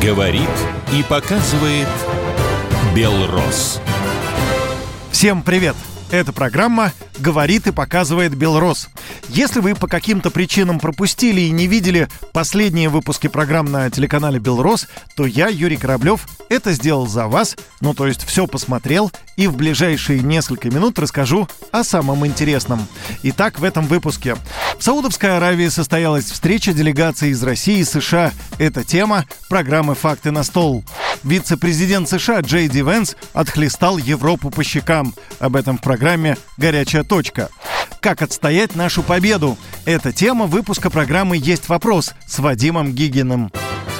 Говорит и показывает Белрос. Всем привет! Эта программа «Говорит и показывает Белрос». Если вы по каким-то причинам пропустили и не видели последние выпуски программ на телеканале Белрос, то я, Юрий Кораблев, это сделал за вас, то есть все посмотрел, и в ближайшие несколько минут расскажу о самом интересном. Итак, в этом выпуске. В Саудовской Аравии состоялась встреча делегаций из России и США. Это тема программы «Факты на стол». Вице-президент США Джей Ди Венс отхлестал Европу по щекам. Об этом в программе «Горячая точка». Как отстоять нашу победу? Это тема выпуска программы «Есть вопрос» с Вадимом Гигиным.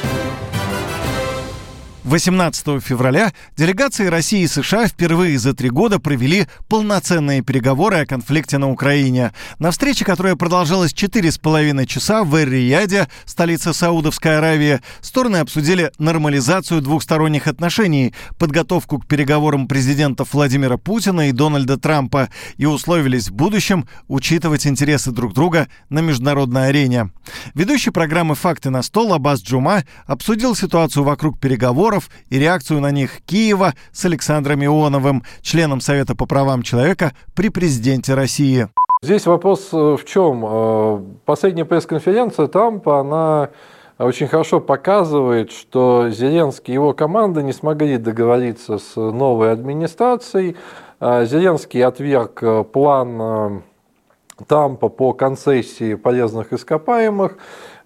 18 февраля делегации России и США впервые за 3 года провели полноценные переговоры о конфликте на Украине. На встрече, которая продолжалась 4,5 часа в Эр-Рияде, столице Саудовской Аравии, стороны обсудили нормализацию двухсторонних отношений, подготовку к переговорам президентов Владимира Путина и Дональда Трампа и условились в будущем учитывать интересы друг друга на международной арене. Ведущий программы «Факты на стол» Аббас Джума обсудил ситуацию вокруг переговоров и реакцию на них Киева с Александром Ионовым, членом Совета по правам человека при президенте России. Здесь вопрос в чем? Последняя пресс-конференция Трампа, она очень хорошо показывает, что Зеленский и его команда не смогли договориться с новой администрацией. Зеленский отверг план Трампа по концессии полезных ископаемых.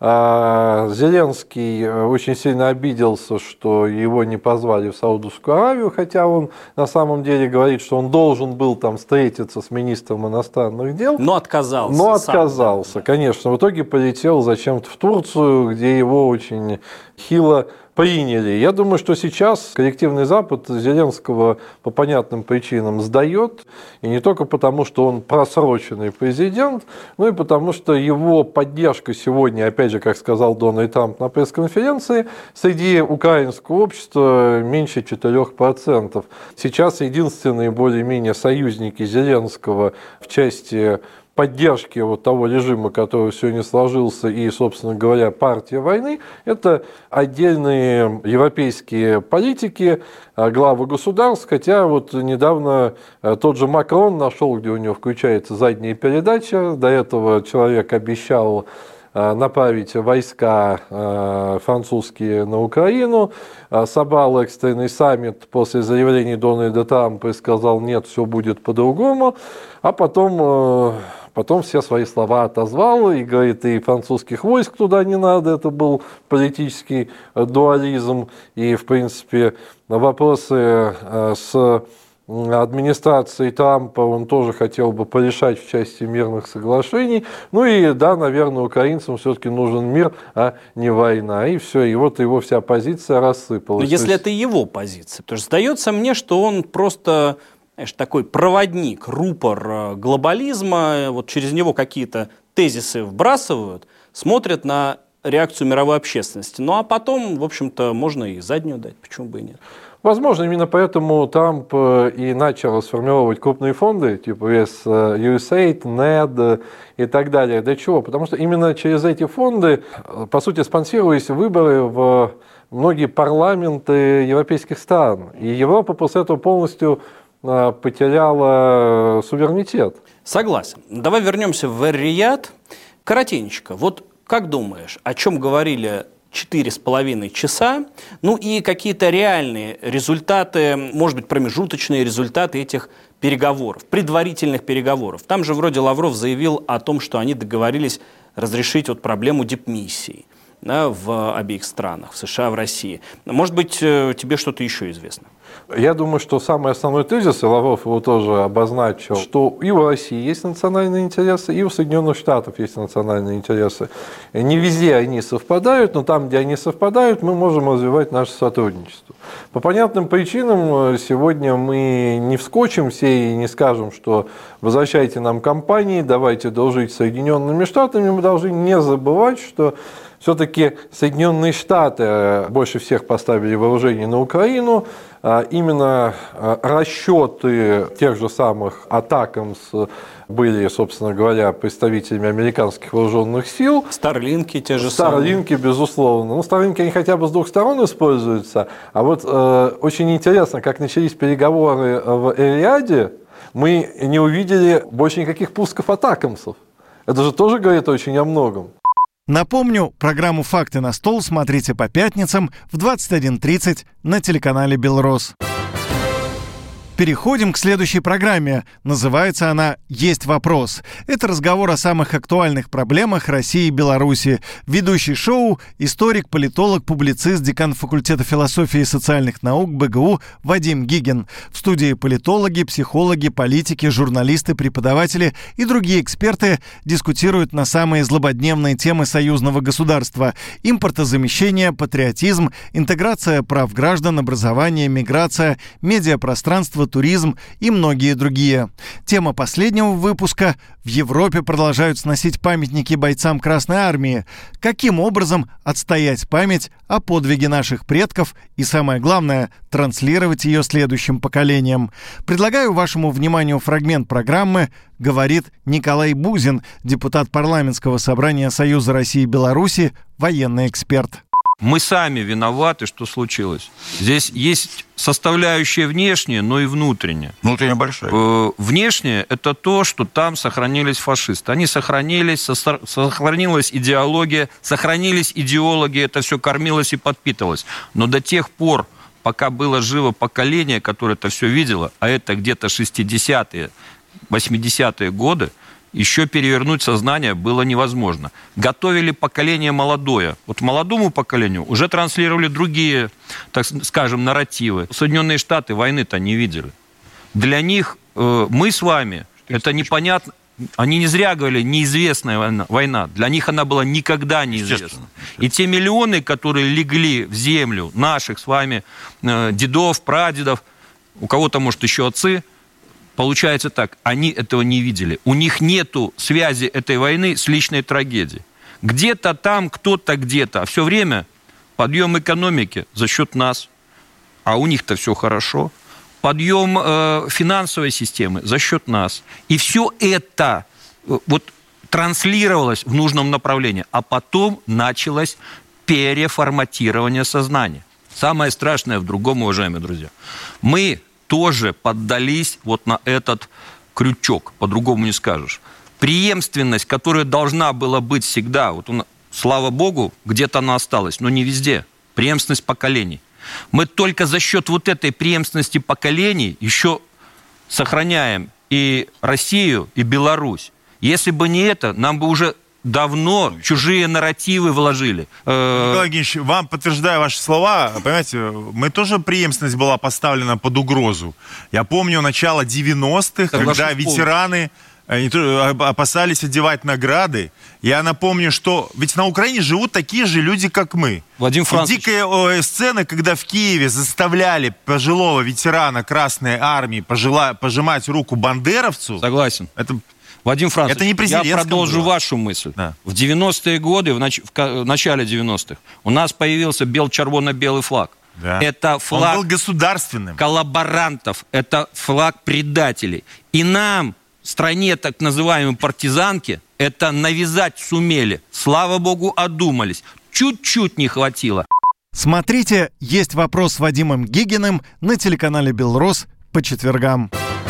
Зеленский очень сильно обиделся, что его не позвали в Саудовскую Аравию, хотя он на самом деле говорит, что он должен был там встретиться с министром иностранных дел. Но отказался, конечно. В итоге полетел зачем-то в Турцию, где его очень хило приняли. Я думаю, что сейчас коллективный Запад Зеленского по понятным причинам сдает. И не только потому, что он просроченный президент, но и потому, что его поддержка сегодня, опять же, как сказал Дональд Трамп на пресс-конференции, среди украинского общества меньше 4%. Сейчас единственные более-менее союзники Зеленского в части поддержки вот того режима, который сегодня сложился, и, собственно говоря, партия войны, это отдельные европейские политики, главы государств, хотя вот недавно тот же Макрон нашел, где у него включается задняя передача, до этого человек обещал направить войска французские на Украину, собрал экстренный саммит после заявлений Дональда Трампа и сказал, нет, все будет по-другому, а потом все свои слова отозвал и говорит, и французских войск туда не надо, это был политический дуализм, и, в принципе, вопросы с администрацией Трампа он тоже хотел бы порешать в части мирных соглашений. Ну и да, наверное, украинцам все-таки нужен мир, а не война. И все, и вот его вся позиция рассыпалась. Но если это его позиция, то сдается мне, что он просто, знаешь, такой проводник, рупор глобализма, вот через него какие-то тезисы вбрасывают, смотрят на реакцию мировой общественности. Ну а потом, в общем-то, можно и заднюю дать, почему бы и нет. Возможно, именно поэтому Трамп и начал сформировать крупные фонды, типа USAID, NED и так далее. Для чего? Потому что именно через эти фонды, по сути, спонсировались выборы в многие парламенты европейских стран. И Европа после этого полностью потеряла суверенитет. Согласен. Давай вернемся в Эр-Рияд. Коротенько. Вот как думаешь, о чем говорили 4,5 часа, ну и какие-то реальные результаты, может быть, промежуточные результаты этих переговоров, предварительных переговоров. Там же вроде Лавров заявил о том, что они договорились разрешить вот проблему дипмиссий, да, в обеих странах, в США, в России. Может быть, тебе что-то еще известно? Я думаю, что самый основной тезис, и Лавров его тоже обозначил, что и у России есть национальные интересы, и у Соединенных Штатов есть национальные интересы. Не везде они совпадают, но там, где они совпадают, мы можем развивать наше сотрудничество. По понятным причинам сегодня мы не вскочимся и не скажем, что возвращайте нам компании, давайте дружить с Соединенными Штатами. Мы должны не забывать, что все-таки Соединенные Штаты больше всех поставили вооружение на Украину, именно расчеты тех же самых «Атакамс» были, собственно говоря, представителями американских вооруженных сил. Старлинки те же самые. Старлинки, безусловно. Ну, Старлинки, они хотя бы с двух сторон используются. А вот очень интересно, как начались переговоры в Эр-Рияде, мы не увидели больше никаких пусков «Атакамсов». Это же тоже говорит очень о многом. Напомню, программу «Факты на стол» смотрите по пятницам в 21:30 на телеканале «Белрос». Переходим к следующей программе. Называется она «Есть вопрос». Это разговор о самых актуальных проблемах России и Беларуси. Ведущий шоу – историк, политолог, публицист, декан факультета философии и социальных наук БГУ Вадим Гигин. В студии политологи, психологи, политики, журналисты, преподаватели и другие эксперты дискутируют на самые злободневные темы союзного государства: импортозамещение, патриотизм, интеграция прав граждан, образование, миграция, медиапространство, туризм и многие другие. Тема последнего выпуска – в Европе продолжают сносить памятники бойцам Красной Армии. Каким образом отстоять память о подвиге наших предков и, самое главное, транслировать ее следующим поколениям? Предлагаю вашему вниманию фрагмент программы «Говорит Николай Бузин», депутат парламентского собрания Союза России и Беларуси, военный эксперт. Мы сами виноваты, что случилось. Здесь есть составляющая внешняя, но и внутренняя. Внутренняя большая. Внешняя – это то, что там сохранились фашисты. Они сохранились, сохранилась идеология, сохранились идеологи, это все кормилось и подпитывалось. Но до тех пор, пока было живо поколение, которое это все видело, а это где-то 60-е, 80-е годы, еще перевернуть сознание было невозможно. Готовили поколение молодое. Вот молодому поколению уже транслировали другие, так скажем, нарративы. Соединенные Штаты войны-то не видели. Для них мы с вами, это непонятно. Они не зря говорили «неизвестная война». Для них она была никогда неизвестна. И те миллионы, которые легли в землю наших с вами дедов, прадедов, у кого-то, может, еще отцы, получается так, они этого не видели. У них нету связи этой войны с личной трагедией. Где-то там, кто-то где-то. А все время подъем экономики за счет нас. А у них-то все хорошо. Подъем финансовой системы за счет нас. И все это вот транслировалось в нужном направлении. А потом началось переформатирование сознания. Самое страшное в другом, уважаемые друзья. Мы тоже поддались вот на этот крючок, по-другому не скажешь. Преемственность, которая должна была быть всегда, вот слава богу, где-то она осталась, но не везде. Преемственность поколений. Мы только за счет вот этой преемственности поколений еще сохраняем и Россию, и Беларусь. Если бы не это, нам бы уже давно чужие нарративы вложили. Николай Евгеньевич, вам подтверждаю ваши слова, понимаете, мы тоже преемственность была поставлена под угрозу. Я помню начало 90-х, когда ветераны опасались одевать награды. Я напомню, что ведь на Украине живут такие же люди, как мы. Владимир Францович. Дикая сцена, когда в Киеве заставляли пожилого ветерана Красной Армии пожимать руку бандеровцу. Согласен. Это... Вадим Францович, я продолжу вашу мысль. Да. В 90-е годы, в начале 90-х, у нас появился червоно-белый флаг. Да. Это флаг Он был государственным. Коллаборантов, это флаг предателей. И нам, стране так называемой партизанки, это навязать сумели. Слава богу, одумались. Чуть-чуть не хватило. Смотрите «Есть вопрос» с Вадимом Гигиным на телеканале «Белрос» по четвергам.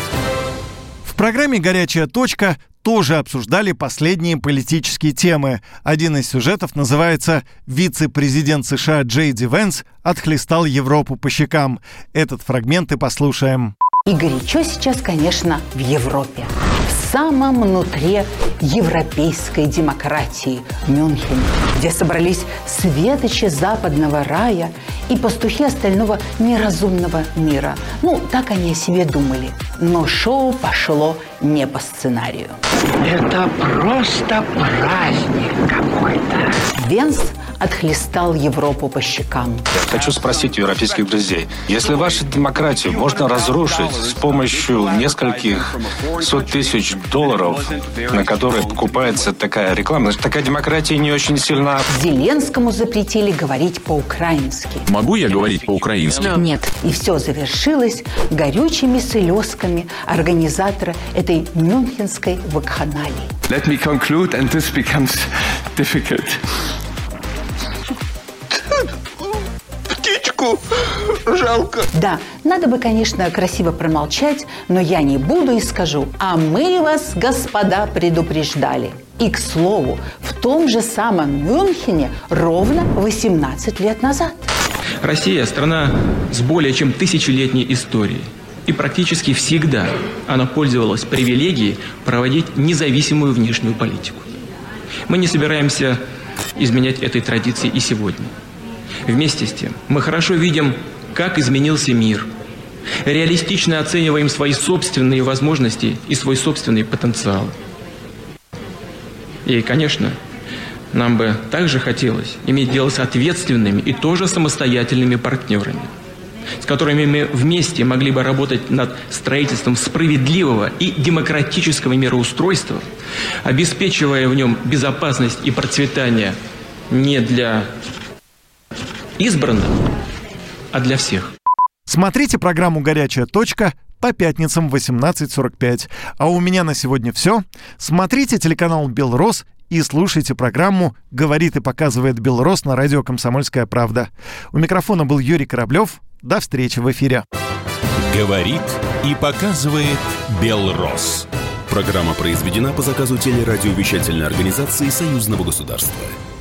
В программе «Горячая точка» тоже обсуждали последние политические темы. Один из сюжетов называется «Вице-президент США Джей Ди Венс отхлестал Европу по щекам». Этот фрагмент и послушаем. И горячо сейчас, конечно, в Европе. В самом нутре европейской демократии Мюнхене, где собрались светочи западного рая и пастухи остального неразумного мира. Ну, так они о себе думали. Но шоу пошло не по сценарию. Это просто праздник какой-то. Венс отхлестал Европу по щекам. Я хочу спросить у европейских друзей, если вашу демократию можно разрушить с помощью нескольких сот тысяч долларов, на которые покупается такая реклама, значит, такая демократия не очень сильна. Зеленскому запретили говорить по-украински. Могу я говорить по-украински? Нет. И все завершилось горючими слезками организатора этой мюнхенской вакханалии. Let me conclude, and this becomes difficult. Птичку жалко. Да, надо бы, конечно, красиво промолчать, но я не буду и скажу: а мы вас, господа, предупреждали. И, к слову, в том же самом Мюнхене ровно 18 лет назад. Россия – страна с более чем тысячелетней историей. И практически всегда она пользовалась привилегией проводить независимую внешнюю политику. Мы не собираемся изменять этой традиции и сегодня. Вместе с тем, мы хорошо видим, как изменился мир. Реалистично оцениваем свои собственные возможности и свой собственный потенциал. И, конечно, нам бы также хотелось иметь дело с ответственными и тоже самостоятельными партнерами, с которыми мы вместе могли бы работать над строительством справедливого и демократического мироустройства, обеспечивая в нем безопасность и процветание не для избранных, а для всех. Смотрите программу «Горячая точка» по пятницам в 18:45. А у меня на сегодня все. Смотрите телеканал «Белрос» и слушайте программу «Говорит и показывает Белрос» на радио «Комсомольская правда». У микрофона был Юрий Кораблев. До встречи в эфире. «Говорит и показывает Белрос». Программа произведена по заказу телерадиовещательной организации Союзного государства.